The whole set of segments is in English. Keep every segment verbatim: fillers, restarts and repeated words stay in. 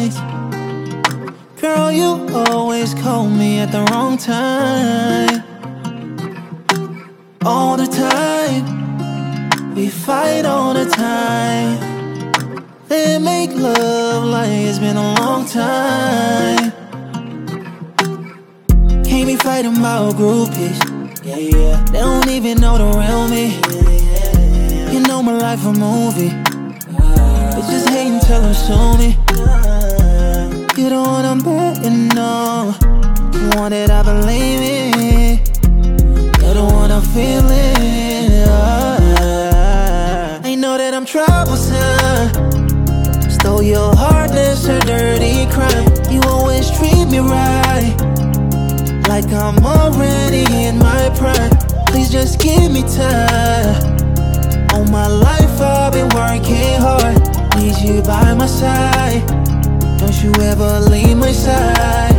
nights. Girl, you always call me at the wrong time. All the time, we fight all the time. Then make love like it's been a long time. Can't be fighting about groupies. Yeah, yeah. They don't even know the real me. You know my life a movie. Bitches hating till I'm sue me. You the one I'm betting on, the one that I believe in. You're the one I'm feeling. I know that I'm troublesome. Stole your heart, that's a dirty crime. You always treat me right, like I'm already in my prime. Please just give me time. All my life I've been working hard. Need you by my side. Don't you ever leave my side.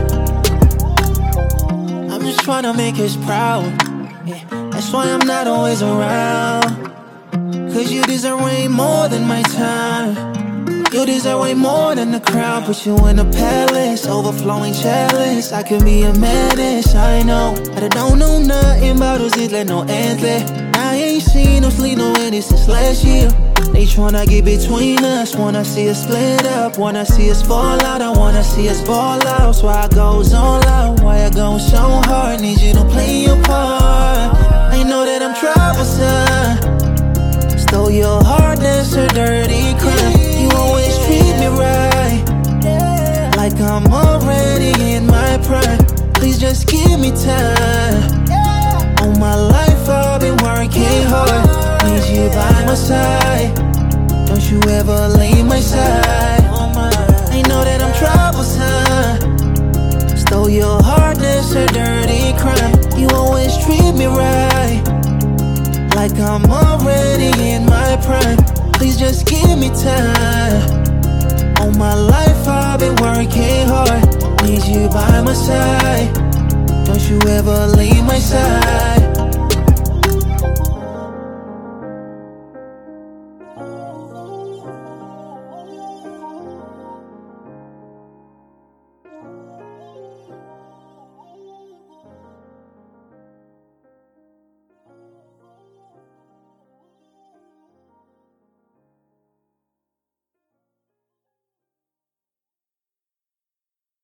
I'm just tryna make us proud. Yeah, that's why I'm not always around. Cause you deserve way more than my time. You deserve way more than the crowd. Put you in a palace, overflowing chalice. I can be a menace, I know. But I don't know nothing about those things like no antler. I ain't seen no sleep, no any since last year. They tryna get between us, wanna see us split up, wanna see us fall out, I wanna see us ball out. So I goes all out, why I go so hard, need you to play your part. I know that I'm troublesome. Stole your heart, that's a dirty crime. You always treat me right, like I'm already in my prime. Please just give me time. All my life I've been working hard. Need you by my side. Don't you ever leave my side. I know that I'm troublesome. Stole your heart, that's a dirty crime. You always treat me right, like I'm already in my prime. Please just give me time. All my life I've been working hard. Need you by my side. Don't you ever leave my side.